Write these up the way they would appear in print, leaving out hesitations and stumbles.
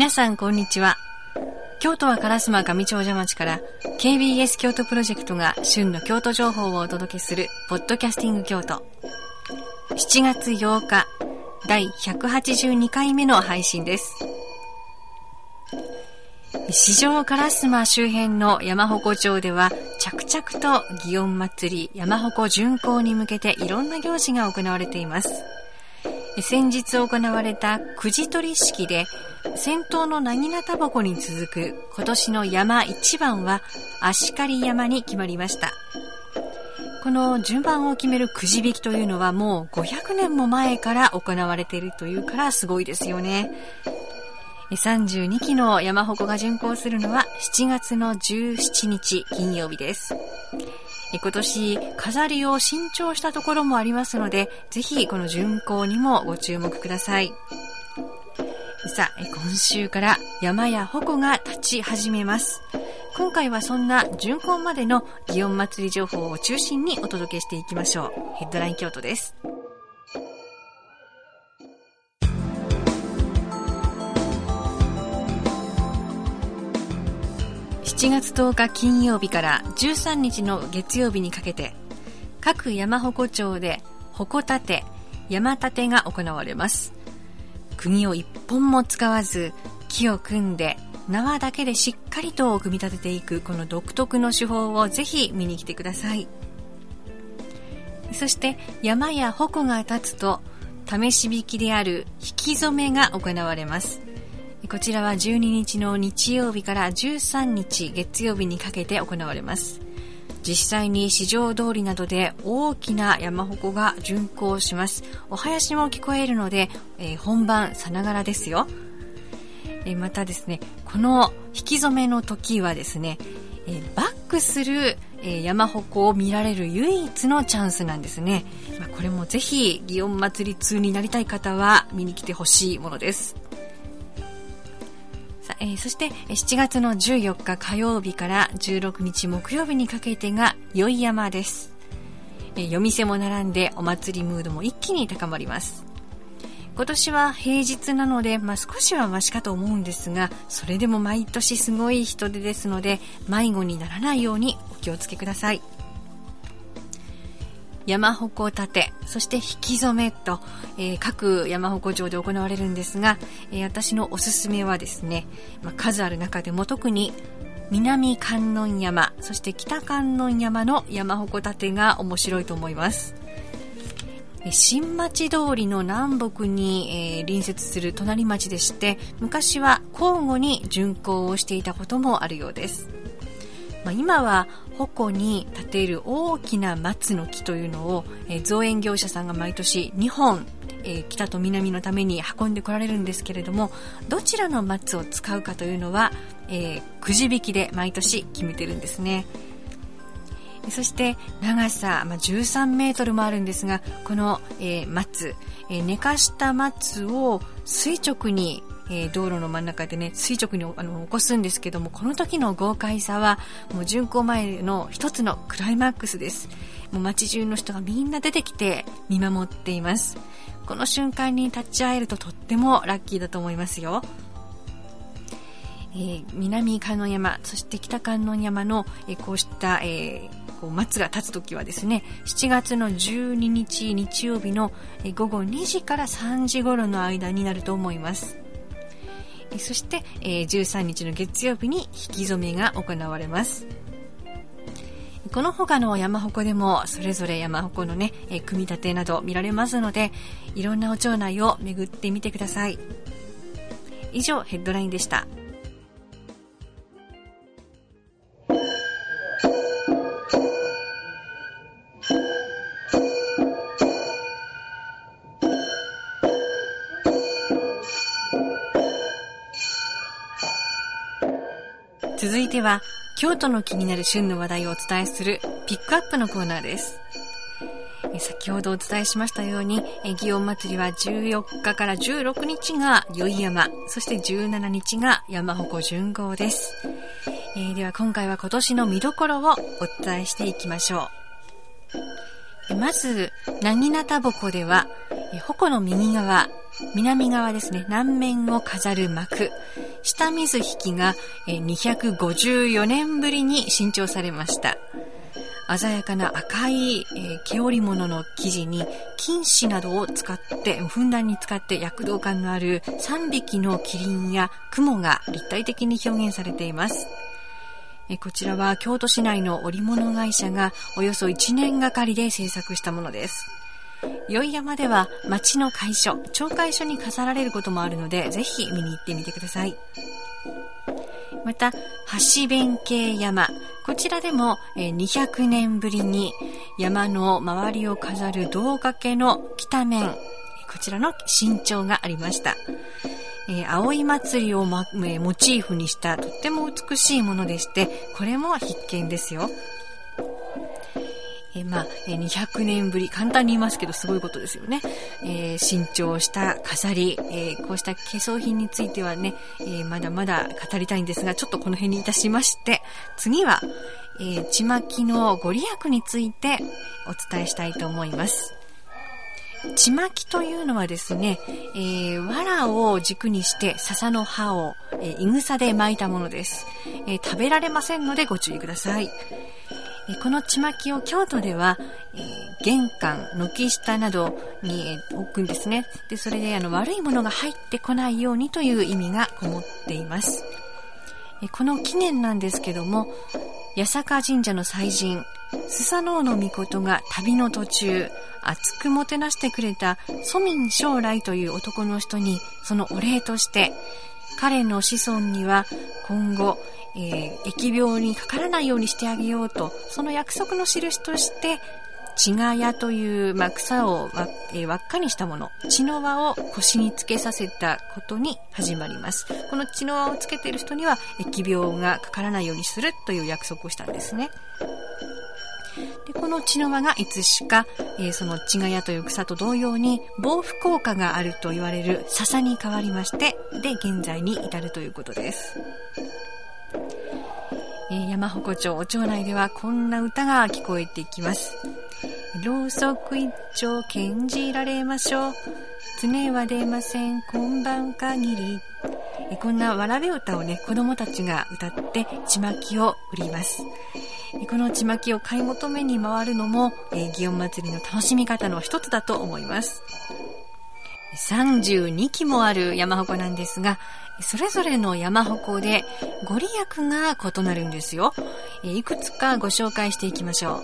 皆さんこんにちは。京都は烏丸上長者町から KBS 京都プロジェクトが旬の京都情報をお届けするポッドキャスティング京都、7月8日第182回目の配信です。四条烏丸周辺の山鉾町では着々と祇園祭山鉾巡行に向けていろんな行事が行われています。先日行われたくじ取り式で先頭の薙刀鉾に続く今年の山一番は足刈山に決まりました。この順番を決めるくじ引きというのはもう500年も前から行われているというからすごいですよね。32基の山鉾が巡行するのは7月の17日金曜日です。今年飾りを新調したところもありますので、ぜひこの巡行にもご注目ください。さあ、今週から山や鉾が立ち始めます。今回はそんな巡行までの祇園祭情報を中心にお届けしていきましょう。ヘッドライン京都です。7月10日金曜日から13日の月曜日にかけて、各山鉾町で鉾立て、山立てが行われます。釘を一本も使わず木を組んで縄だけでしっかりと組み立てていくこの独特の手法をぜひ見に来てください。そして山や鉾が立つと試し引きである引き初めが行われます。こちらは12日の日曜日から13日月曜日にかけて行われます。実際に四条通りなどで大きな山鉾が巡行します。お囃子も聞こえるので、本番さながらですよ。またですね、この引き初めの時はですね、バックする山鉾を見られる唯一のチャンスなんですね。これもぜひ祇園祭通になりたい方は見に来てほしいものです。そして7月の14日火曜日から16日木曜日にかけてが宵山です。夜店も並んでお祭りムードも一気に高まります。今年は平日なので、少しはマシかと思うんですが、それでも毎年すごい人出ですので迷子にならないようにお気をつけください。山鉾立て、そして引き初めと、各山鉾場で行われるんですが、私のおすすめはですね、数ある中でも特に南観音山、そして北観音山の山鉾立てが面白いと思います。新町通りの南北に、隣接する隣町でして、昔は交互に巡行をしていたこともあるようです。今は鉾に立てる大きな松の木というのを、造園業者さんが毎年2本、北と南のために運んでこられるんですけれども、どちらの松を使うかというのは、くじ引きで毎年決めてるんですね。そして長さ、13メートルもあるんですが、この、松、寝かした松を垂直に道路の真ん中でね、垂直に起こすんですけども、この時の豪快さはもう巡行前の一つのクライマックスです。もう街中の人がみんな出てきて見守っています。この瞬間に立ち会えるととってもラッキーだと思いますよ。南観音山、そして北観音山の、こうした松が立つ時はですね、7月の12日日曜日の午後2時から3時頃の間になると思います。そして、13日の月曜日に引き初めが行われます。この他の山鉾でもそれぞれ山鉾のね、組み立てなど見られますので、いろんなお町内を巡ってみてください。以上、ヘッドラインでした。続いては京都の気になる旬の話題をお伝えするピックアップのコーナーです。先ほどお伝えしましたように、祇園祭は14日から16日が宵山、そして17日が山鉾巡行です。では今回は今年の見どころをお伝えしていきましょう。まず薙刀鉾では鉾の右側、南側ですね、南面を飾る幕、 下水引が254年ぶりに新調されました。鮮やかな赤い毛織物の生地に金糸などをふんだんに使って躍動感のある3匹のキリンや雲が立体的に表現されています。こちらは京都市内の織物会社がおよそ1年がかりで制作したものです。宵山では町の会所、町会所に飾られることもあるので、ぜひ見に行ってみてください。また、橋弁慶山。こちらでも200年ぶりに山の周りを飾る胴掛けの北面、こちらの新調がありました。葵祭をモチーフにしたとっても美しいものでして、これも必見ですよ。200年ぶり、簡単に言いますけどすごいことですよね。新調した飾り、こうした化粧品についてはね、まだまだ語りたいんですが、ちょっとこの辺にいたしまして、次は、ちまきのご利益についてお伝えしたいと思います。ちまきというのはですね、藁を軸にして笹の葉を、いぐさで巻いたものです。食べられませんのでご注意ください。このちまきを京都では、玄関、軒下などに置くんですね。で、それで悪いものが入ってこないようにという意味がこもっています。この記念なんですけども、八坂神社の祭神、スサノオノミコトが旅の途中、熱くもてなしてくれた蘇民将来という男の人に、そのお礼として、彼の子孫には今後、疫病にかからないようにしてあげようと、その約束の印として、血がやという、草を輪っかにしたもの、血の輪を腰につけさせたことに始まります。この血の輪をつけている人には疫病がかからないようにするという約束をしたんですね。で、この血の輪がいつしか、その血がやという草と同様に防腐効果があると言われる笹に変わりまして、で現在に至るということです。山鉾町お町内ではこんな歌が聞こえてきます。ろうそく一丁献じられましょう。常は出ません今晩限り。こんなわらべ歌をね、子供たちが歌ってちまきを売ります。このちまきを買い求めに回るのも、祇園祭の楽しみ方の一つだと思います。32基もある山鉾なんですが、それぞれの山鉾でご利益が異なるんですよ。いくつかご紹介していきましょ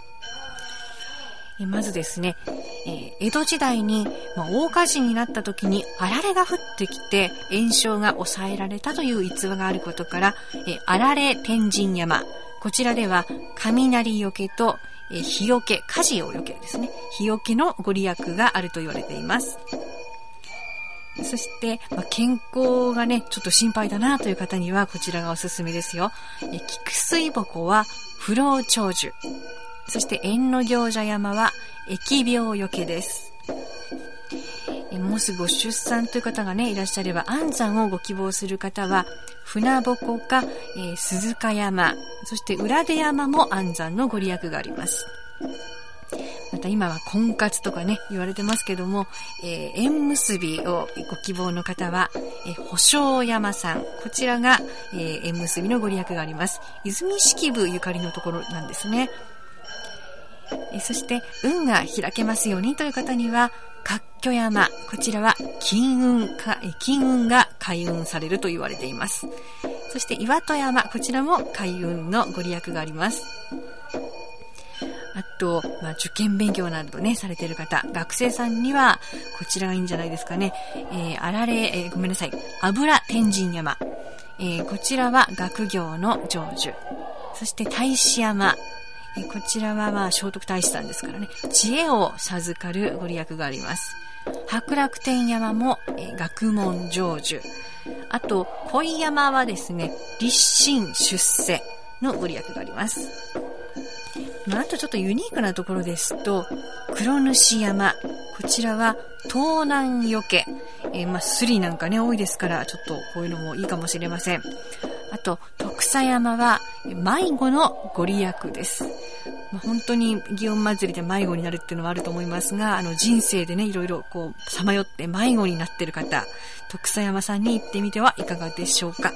う。まずですね、江戸時代に、大火事になった時にあられが降ってきて延焼が抑えられたという逸話があることから、あられ天神山、こちらでは雷よけと火よけ、火事をよけですね、火よけのご利益があると言われています。そして、健康がね、ちょっと心配だなという方にはこちらがおすすめですよ。菊水鉾は不老長寿。そして縁の行者山は疫病よけです。もうすぐご出産という方がね、いらっしゃれば安産をご希望する方は船鉾か、鈴鹿山、そして浦出山も安産のご利益があります。また今は婚活とかね言われてますけども、縁結びをご希望の方は、保証山さん、こちらが、縁結びのご利益があります。泉式部ゆかりのところなんですね。そして運が開けますようにという方には活居山、こちらは金運が開運されると言われています。そして岩戸山、こちらも開運のご利益があります。あと、受験勉強などねされている方、学生さんにはこちらがいいんじゃないですかね。油天神山、こちらは学業の成就。そして大師山、こちらは聖徳太子さんですからね、知恵を授かるご利益があります。白楽天山も、学問成就。あと恋山はですね、立身出世のご利益があります。あとちょっとユニークなところですと、黒主山、こちらは盗難よけ、スリなんかね多いですから、ちょっとこういうのもいいかもしれません。あと徳佐山は迷子のご利益です。本当に祇園祭で迷子になるっていうのはあると思いますが、人生でねいろいろこうさまよって迷子になっている方、 徳佐山さんに行ってみてはいかがでしょうか。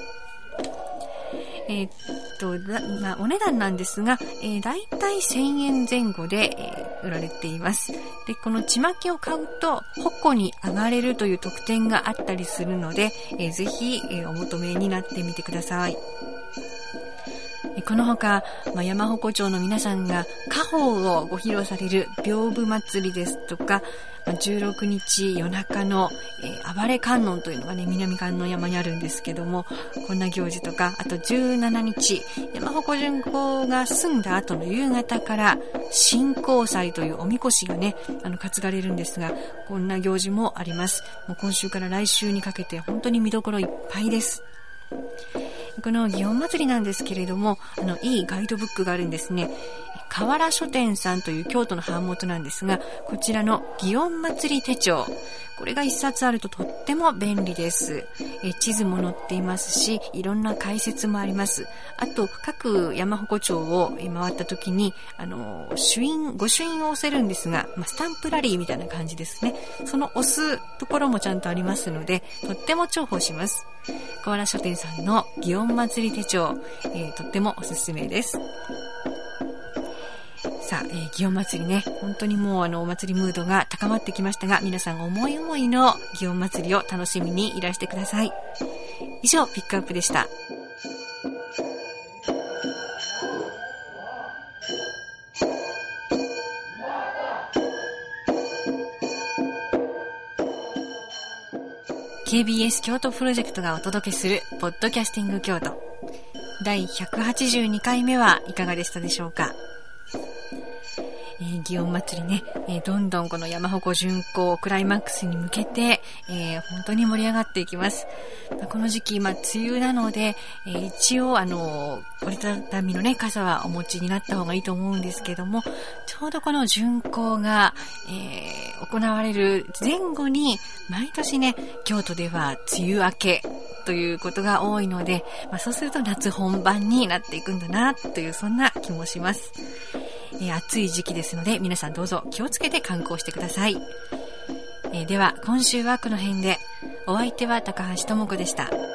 お値段なんですが、だいたい1000円前後で、売られています。で、このちまきを買うと鉾に上がれるという特典があったりするので、ぜひ、お求めになってみてください。このほか、山鉾町の皆さんが家宝をご披露される屏風祭りですとか、16日夜中の、暴れ観音というのがね、南観音山にあるんですけども、こんな行事とか、あと17日、山鉾巡行が済んだ後の夕方から神幸祭というおみこしがね、担がれるんですが、こんな行事もあります。もう今週から来週にかけて本当に見どころいっぱいです。この祇園祭なんですけれども、いいガイドブックがあるんですね。河原書店さんという京都の版元なんですが、こちらの祇園祭手帳、これが一冊あるととっても便利です。地図も載っていますし、いろんな解説もあります。あと各山鉾町を回った時に御朱印を押せるんですが、スタンプラリーみたいな感じですね。その押すところもちゃんとありますので、とっても重宝します。河原書店さんの祇園祭手帳、とってもおすすめです。さあ、祇園祭ね、本当にもうお祭りムードが高まってきましたが、皆さん思い思いの祇園祭を楽しみにいらしてください。以上、ピックアップでした。KBS 京都プロジェクトがお届けするポッドキャスティング京都第182回目はいかがでしたでしょうか。祇園祭ね、どんどんこの山鉾巡行クライマックスに向けて、本当に盛り上がっていきます。この時期、梅雨なので、一応折りたたみのね傘はお持ちになった方がいいと思うんですけども、ちょうどこの巡行が、行われる前後に毎年ね、京都では梅雨明けということが多いので、そうすると夏本番になっていくんだなという、そんな気もします。暑い時期ですので、皆さんどうぞ気をつけて観光してください。では今週はこの辺で。お相手は高橋智子でした。